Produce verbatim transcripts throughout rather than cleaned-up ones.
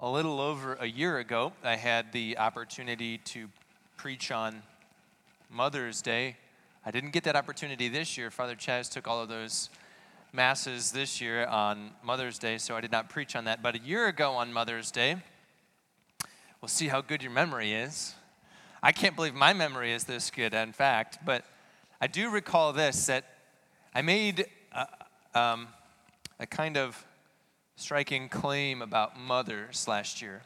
a little over a year ago, I had the opportunity to preach on Mother's Day. I didn't get that opportunity this year. Father Chaz took all of those masses this year on Mother's Day, so I did not preach on that. But a year ago on Mother's Day, we'll see how good your memory is. I can't believe my memory is this good, in fact, but I do recall this, that I made a, um, a kind of striking claim about mothers last year.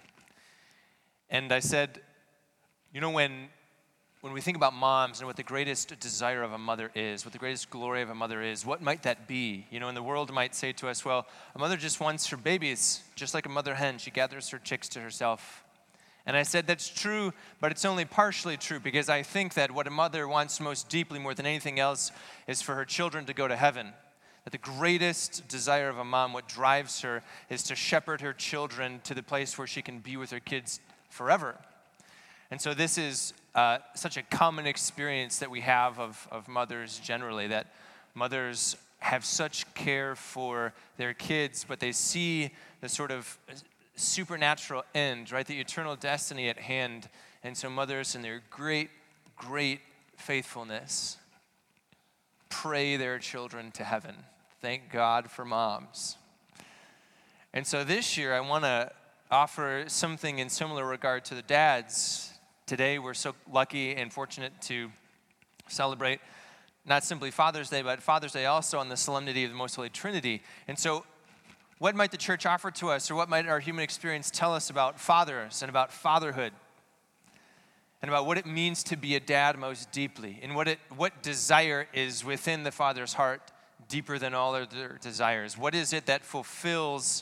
And I said, you know, when when we think about moms and what the greatest desire of a mother is, what the greatest glory of a mother is, what might that be? You know, and the world might say to us, well, a mother just wants her babies, just like a mother hen. She gathers her chicks to herself. And I said, that's true, but it's only partially true, because I think that what a mother wants most deeply, more than anything else, is for her children to go to heaven. That the greatest desire of a mom, what drives her, is to shepherd her children to the place where she can be with her kids forever. And so this is uh, such a common experience that we have of, of mothers generally, that mothers have such care for their kids, but they see the sort of supernatural end, right, the eternal destiny at hand. And so mothers in their great, great faithfulness pray their children to heaven. Thank God for moms. And so this year I want to offer something in similar regard to the dads. Today we're so lucky and fortunate to celebrate not simply Father's Day, but Father's Day also on the solemnity of the Most Holy Trinity. And so what might the church offer to us, or what might our human experience tell us about fathers and about fatherhood and about what it means to be a dad most deeply, and what it what desire is within the father's heart deeper than all other desires? What is it that fulfills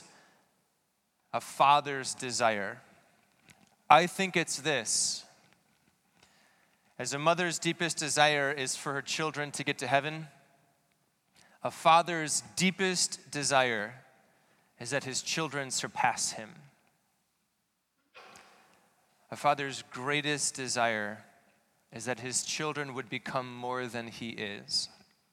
a father's desire? I think it's this. As a mother's deepest desire is for her children to get to heaven, a father's deepest desire is that his children surpass him. A father's greatest desire is that his children would become more than he is.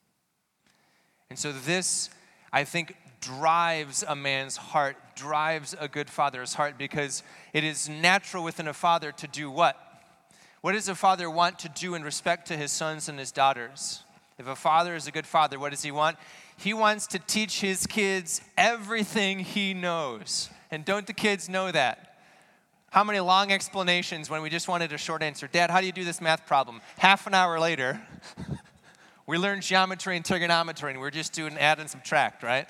And so this, I think, drives a man's heart, drives a good father's heart, because it is natural within a father to do what? What does a father want to do in respect to his sons and his daughters? If a father is a good father, what does he want? He wants to teach his kids everything he knows. And don't the kids know that? How many long explanations when we just wanted a short answer? Dad, how do you do this math problem? Half an hour later, we learned geometry and trigonometry, and we're just doing add and subtract, right?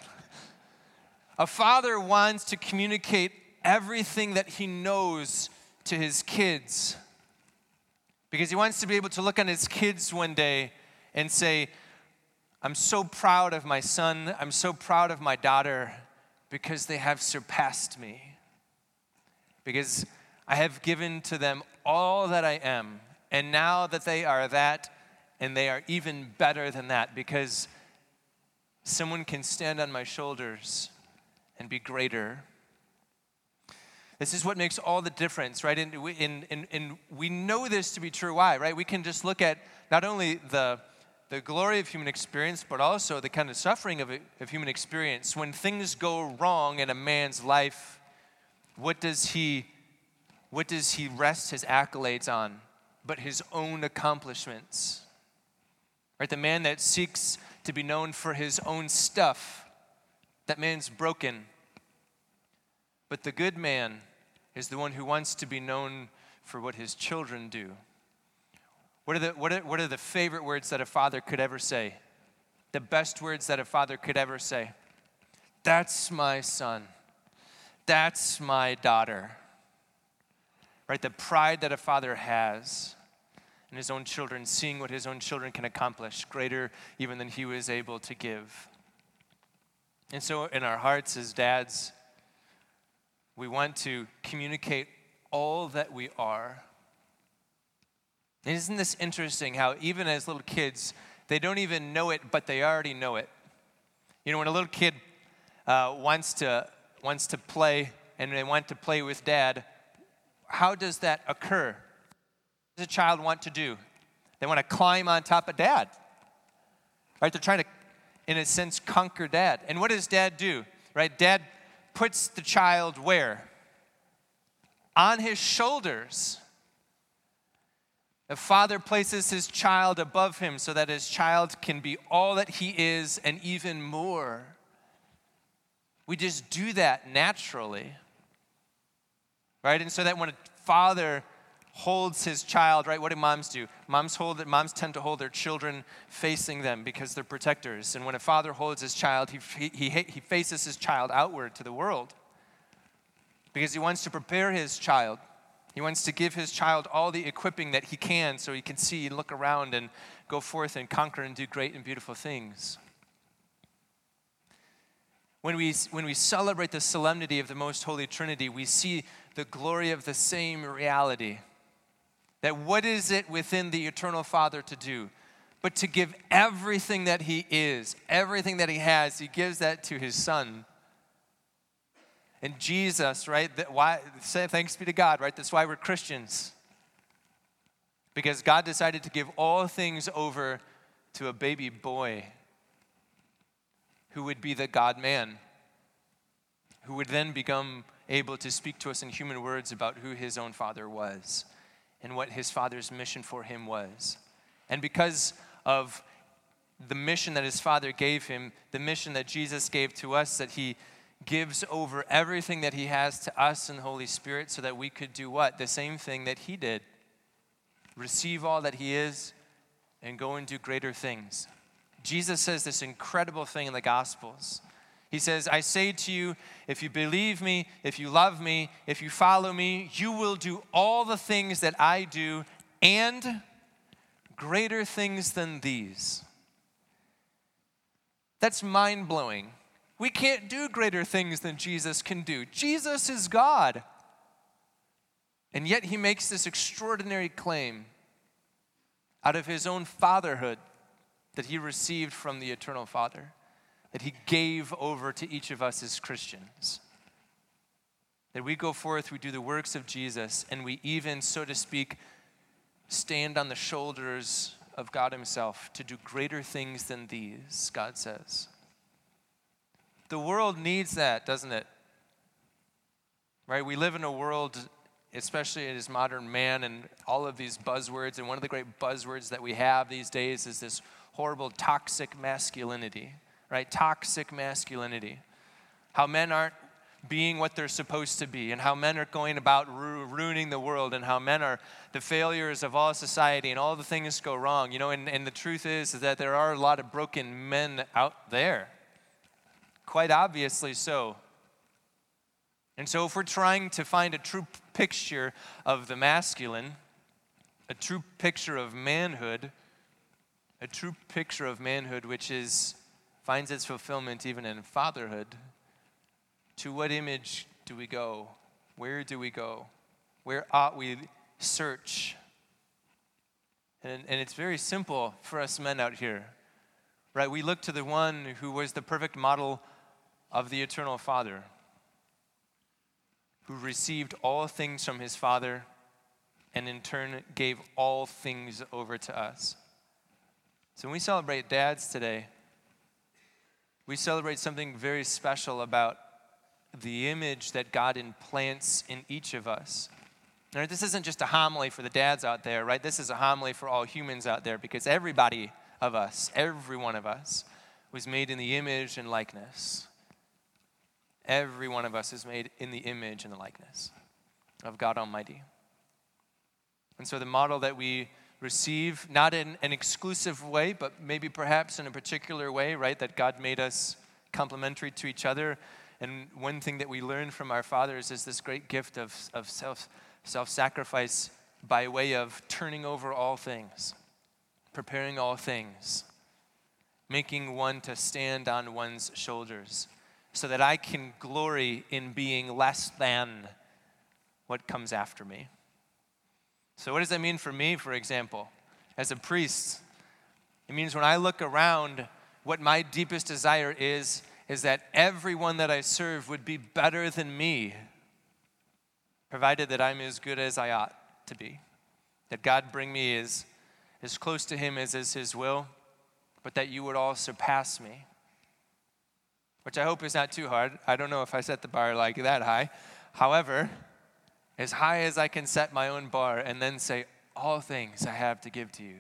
A father wants to communicate everything that he knows to his kids, because he wants to be able to look on his kids one day and say, I'm so proud of my son, I'm so proud of my daughter, because they have surpassed me. Because I have given to them all that I am, and now that they are that, and they are even better than that, because someone can stand on my shoulders and be greater. This is what makes all the difference, right? And, and, and, and we know this to be true. Why, right? We can just look at not only the, the glory of human experience, but also the kind of suffering of, of human experience. When things go wrong in a man's life, what does he, what does he rest his accolades on but his own accomplishments? Right? The man that seeks to be known for his own stuff, that man's broken. But the good man is the one who wants to be known for what his children do. What are the, what are, what are the favorite words that a father could ever say? The best words that a father could ever say? That's my son. That's my daughter. Right? The pride that a father has in his own children, seeing what his own children can accomplish, greater even than he was able to give. And so in our hearts as dads, we want to communicate all that we are. And isn't this interesting how even as little kids, they don't even know it, but they already know it. You know, when a little kid uh, wants to wants to play and they want to play with dad, how does that occur? What does a child want to do? They want to climb on top of dad. Right? They're trying to, in a sense, conquer dad. And what does dad do? Right? Dad puts the child where? on his shoulders. The father places his child above him so that his child can be all that he is and even more. We just do that naturally, right? And so that when a father holds his child, right, what do moms do? Moms hold moms tend to hold their children facing them because they're protectors. And when a father holds his child, he he he faces his child outward to the world because he wants to prepare his child. He wants to give his child all the equipping that he can so he can see and look around and go forth and conquer and do great and beautiful things. When we, when we celebrate the solemnity of the Most Holy Trinity, we see the glory of the same reality. That what is it within the Eternal Father to do? But to give everything that he is, everything that he has, he gives that to his Son. And Jesus, right, that why, say thanks be to God, right? That's why we're Christians. Because God decided to give all things over to a baby boy who would be the God-man, who would then become able to speak to us in human words about who his own Father was and what his Father's mission for him was. And because of the mission that his Father gave him, the mission that Jesus gave to us, that he gives over everything that he has to us in the Holy Spirit so that we could do what? The same thing that he did. Receive all that he is and go and do greater things. Jesus says this incredible thing in the Gospels. He says, I say to you, if you believe me, if you love me, if you follow me, you will do all the things that I do and greater things than these. That's mind-blowing. We can't do greater things than Jesus can do. Jesus is God. And yet he makes this extraordinary claim out of his own fatherhood that he received from the Eternal Father, that he gave over to each of us as Christians. That we go forth, we do the works of Jesus, and we even, so to speak, stand on the shoulders of God himself to do greater things than these, God says. The world needs that, doesn't it? Right? We live in a world, especially as modern man, and all of these buzzwords, and one of the great buzzwords that we have these days is this horrible toxic masculinity, right? Toxic masculinity. How men aren't being what they're supposed to be, and how men are going about ru- ruining the world, and how men are the failures of all society, and all the things go wrong. You know, and, and the truth is, is that there are a lot of broken men out there. Quite obviously so. And so if we're trying to find a true picture of the masculine, a true picture of manhood, a true picture of manhood which is finds its fulfillment even in fatherhood, to what image do we go? Where do we go? Where ought we search? And, and it's very simple for us men out here, right? We look to the one who was the perfect model of the Eternal Father, who received all things from his Father and in turn gave all things over to us. So when we celebrate dads today, we celebrate something very special about the image that God implants in each of us. Now, this isn't just a homily for the dads out there, right? This is a homily for all humans out there, because everybody of us, every one of us, was made in the image and likeness. Every one of us is made in the image and the likeness of God Almighty. And so the model that we receive, not in an exclusive way, but maybe perhaps in a particular way, right, that God made us complementary to each other. And one thing that we learn from our fathers is this great gift of, of self, self-sacrifice by way of turning over all things, preparing all things, making one to stand on one's shoulders, so that I can glory in being less than what comes after me. So what does that mean for me, for example? As a priest, it means when I look around, what my deepest desire is, is that everyone that I serve would be better than me, provided that I'm as good as I ought to be. That God bring me as, as close to him as is his will, but that you would all surpass me. Which I hope is not too hard. I don't know if I set the bar like that high. However, as high as I can set my own bar, and then say, all things I have to give to you.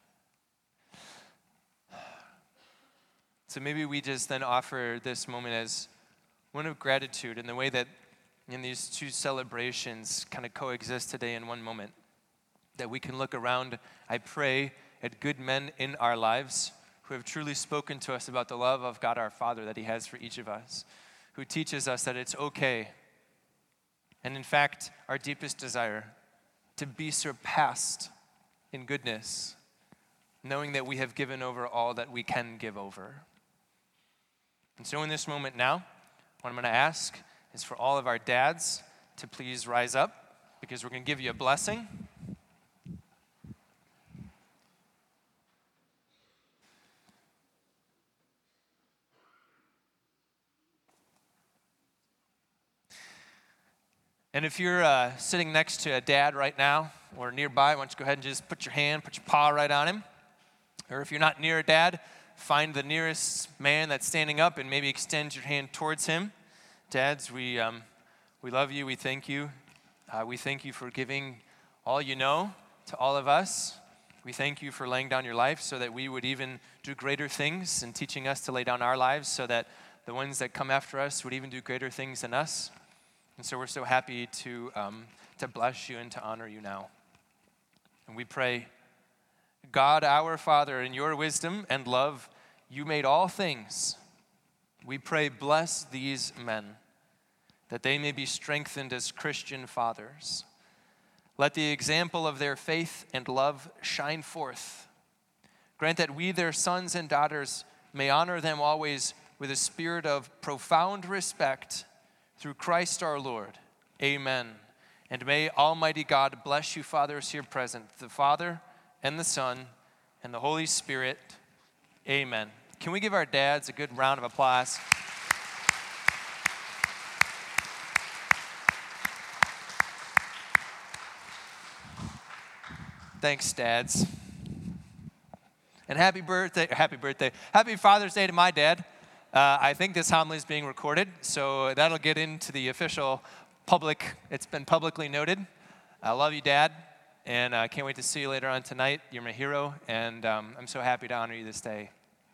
So maybe we just then offer this moment as one of gratitude in the way that in these two celebrations kind of coexist today in one moment. That we can look around, I pray, at good men in our lives who have truly spoken to us about the love of God our Father that he has for each of us, who teaches us that it's okay, and in fact, our deepest desire, to be surpassed in goodness, knowing that we have given over all that we can give over. And so in this moment now, what I'm going to ask is for all of our dads to please rise up, because we're going to give you a blessing. And if you're uh, sitting next to a dad right now or nearby, why don't you go ahead and just put your hand, put your paw right on him. Or if you're not near a dad, find the nearest man that's standing up and maybe extend your hand towards him. Dads, we um, we love you. We thank you. Uh, we thank you for giving all you know to all of us. We thank you for laying down your life so that we would even do greater things, and teaching us to lay down our lives so that the ones that come after us would even do greater things than us. And so we're so happy to um, to bless you and to honor you now. And we pray, God, our Father, in your wisdom and love, you made all things. We pray, bless these men, that they may be strengthened as Christian fathers. Let the example of their faith and love shine forth. Grant that we, their sons and daughters, may honor them always with a spirit of profound respect through Christ our Lord. Amen. And may Almighty God bless you, fathers here present, the Father and the Son and the Holy Spirit. Amen. Can we give our dads a good round of applause? Thanks, dads. And happy birthday, happy birthday, happy Father's Day to my dad. Uh, I think this homily is being recorded, so that'll get into the official public, it's been publicly noted. I love you, Dad, and I uh, can't wait to see you later on tonight. You're my hero, and um, I'm so happy to honor you this day.